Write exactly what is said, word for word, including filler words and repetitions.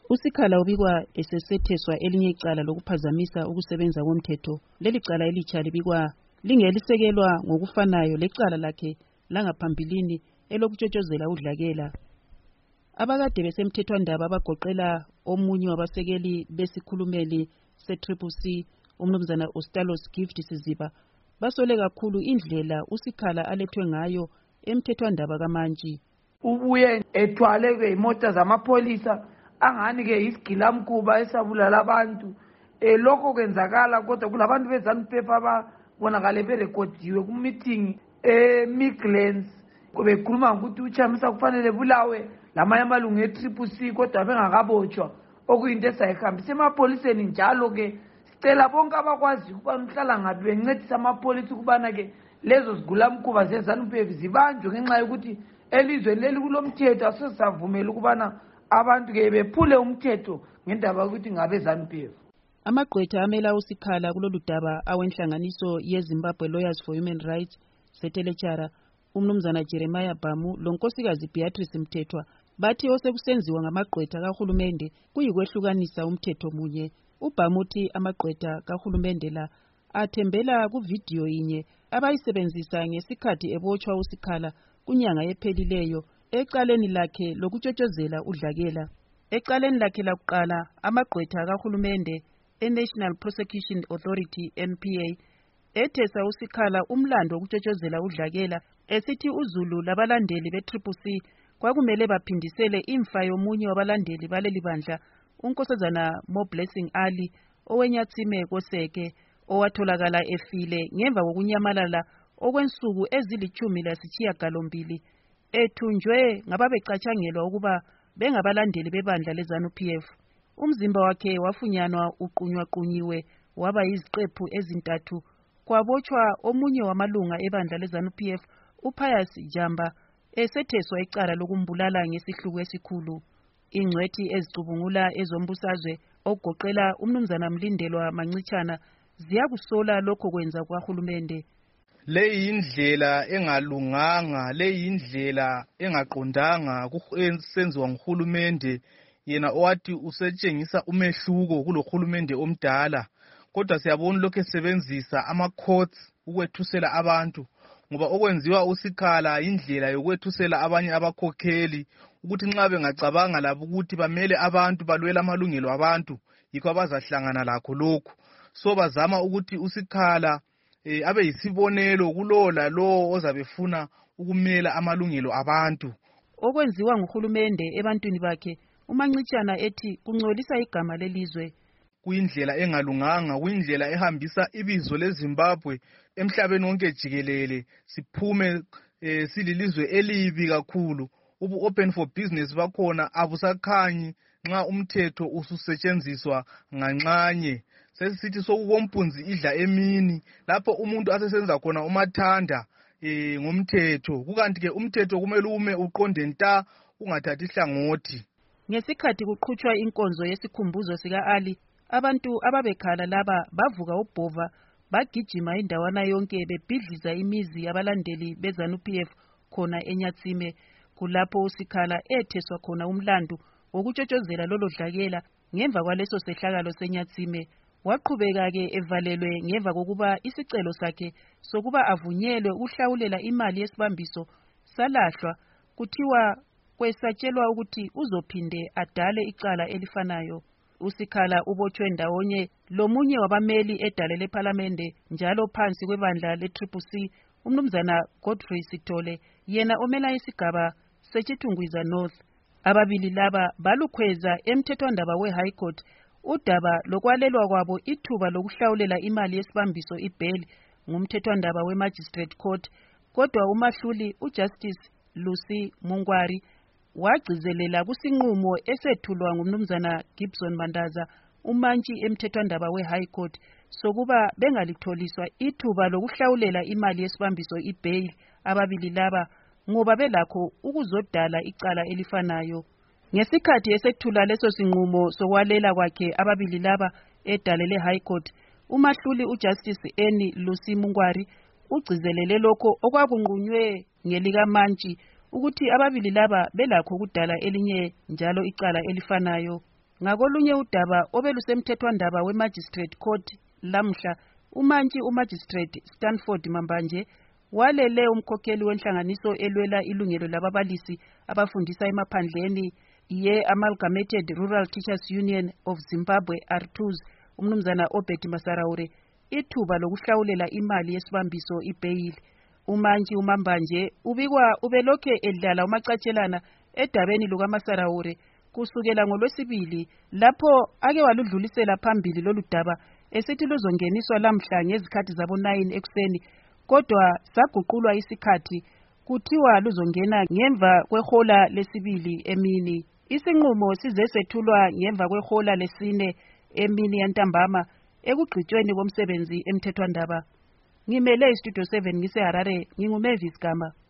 uSikhala ubikwa esesetheswa elinye icala lokuphazamisa ukusebenza komthetho. Leli cala elitsha libikwa lingelisekelwa ngokufanayo lecala lakhe langaphambilini elokutshotshozela udlakela. Abakade besemthethwandaba abagoqela omunye wabasekeli besikhulumeli se-Triple C umnumzana Ostalos Gift Siziba basole kakhulu indlela uSikhala alethwe ngayo emthethwandaba kaMantshi. Ubuye ethwaleke imota zamapholisa angani ke isigilamkhuba esabulala abantu. E lokho kwenzakala kodwa kulabantu beZANU-P F ababonakale berekodiwe ku meeting e Midlands bekhuluma ukuthi uChamisa kufanele bulawe lamanye amalungu e-Triple C kodwa bengakabotshwa okuyinto esayihambisa emapoliseni. Njalo ke sicela bonke abakwazi ukuba mhlala ngabe bencedisa amapolisi ukubana ke lezo zigulamkhuba zeZANU-P F zibanjwe ngenxa yokuthi elizweni leli kulomthetho asesavumela ukubana abantu ke bephule umthetho ngendaba ukuthi ngabe ZANU-P F. Amagqwetha amela uSikhala kulolu daba awenhlanganiso yeZimbabwe Lawyers for Human Rights setelechara umnumzana Jeremiah Bhamu lonkosikazi Beatrice Mthethwa bathi osekusenziwa ngamagqwetha kahulumende kuyikwehlukanisa umthetho munye. uBhamu uthi amagqwetha kahulumende la athembela kuvidiyo inye abayisebenzisa ngesikhathi ebotshwa uSikhala kunyanga ephelileyo ecaleni lakhe lokutshotshozela udlakela. Ecaleni lakhe lakuqala amagqwetha kahulumende eNational Prosecution Authority N P A ethesa uSikhala umlando wokutshotshozela udlakela esithi uZulu labalandeli be-Triple C kwakumele baphindisele imfa yomunye wabalandeli baleli bandla unkosazana Mo Blessing Ali owenyathime koseke owatholakala efile ngemva kokunyamalala okwensuku ezilichumi lasitshiyagalombili ethunjwe ngababecatshangelwa ukuba bengabalandeli bebandla leZANU-P F. Umzimba wakhe wafunyanwa uqunywaqunyiwe waba yiziqephu ezintathu. Kwabotshwa omunye wamalunga ebandla leZANU-P F uPius Jamba esetheswa icala lokumbulala ngesihluku esikhulu. Ingcwethi ezicubungula ezombusazwe okugoqela umnumzana Mlindelwa Mancitshana ziyakusola lokho kwenza kwahulumende. Le yindlela engalunganga, le yindlela engaqondanga kusenziwa nguhulumende yena owathi usetshengisa umehluko kulohulumende omdala. Kodwa siyabona lokho esebenzisa ama courts ukwethusela abantu, ngoba okwenziwa uSikhala indlela yokwethusela abanye abakhokheli ukuthi nxa bengacabanga labo ukuthi bamele abantu balwela amalungelo abantu yikho abazahlangana lakho lokho. So bazama ukuthi uSikhala e, abe yisibonelo kulo lalo ozabefuna ukumela amalungelo abantu. Okwenziwa nguhulumende ebantwini bakhe uMancitshana ethi kungcolisa igama lelizwe. Kuyindlela engalunganga, kuyindlela ehambisa ibizo leZimbabwe emhlabeni wonke jikelele siphume e, sililizwe elibi kakhulu. Ubu open for business bakhona abusakhanyi nxa umthetho ususetshenziswa nganxanye. Sesithi sokukompunzi idla emini lapho umuntu asesenza khona umathanda e, ngomthetho. Kukanti ke umthetho kumele ume uqonde nta ungathathi hlangothi. Ngesikhathi kuqhutshwa inkonzo yesikhumbuzo sika Ali, abantu ababekhala laba bavuka ubhova bagijima indawana yonke bebhidliza imizi yabalandeli beZANU-P F khona eNyatsime. Kulapho uSikhala etheswa khona umlando wokutshotshozela lolo dlakela ngemva kwaleso sehlakalo seNyatsime. Waqhubeka ke evalelwe ngemva kokuba isicelo sakhe sokuba avunyelwe uhlawulela imali yesibambiso salahlwa, kuthiwa kwesatshelwa ukuthi uzophinde adale icala elifanayo. uSikhala ubotshwe ndawonye lomunye wabameli edale lePhalamende njalo phansi kwebandla le-Triple C umnumzana Godfrey Sithole yena omela isigaba seChitungwiza North. Ababili laba balukhweza emthethwandaba we-High Court udaba lokwalelwa kwabo ithuba lokuhlawulela imali yesibambiso ibail ngumthethwandaba we-Magistrate Court. Kodwa umahluli uJustice Lucy Mungwari wagcizelela kusinqumo esethulwa ngumnumzana Gibson Mandaza umantshi emthethwandaba we-High Court sokuba bengalitholiswa ithuba lokuhlawulela imali yesibambiso ibail ababili laba ngoba belakho ukuzodala icala elifanayo. Ngesikhathi esethula leso sinqumo sokwalela kwakhe ababili laba edale le-High Court, umahluli uJustice Eni Lucy Mungwari ugcizelele lokho okwakunqunywe ngelikaMantshi ukuthi ababili laba belakho ukudala elinye njalo icala elifanayo. Ngakolunye udaba obelusemthethwandaba we-Magistrate Court lamhla, umantshi uMagistrate Stanford Mambanje walele umkhokheli wenhlanganiso elwela ilungelo lababalisi abafundisa emaphandleni ye-Amalgamated Rural Teachers Union of Zimbabwe R two S, umnumzana Obed Masaraure, ithuba lokuhlawulela imali yesibambiso ibhayili. Umantshi uMambanje ubikwa ubelokhe edlala umacatshelana edabeni lukaMasaraure kusukela ngoLwesibili, lapho ake waludlulisela phambili lolu daba esithi luzongeniswa lamhla ngezikhathi zabo nine ekuseni, kodwa saguqulwa isikhathi kuthiwa luzongena ngemva kwehola lesibili emini. Isinqumo size sethulwa ngemva kwehola lesine emini yantambama ekugqitshweni komsebenzi emthethwandaba. Ngimele iStudio seven ngise Harare, nginguMavis Gama.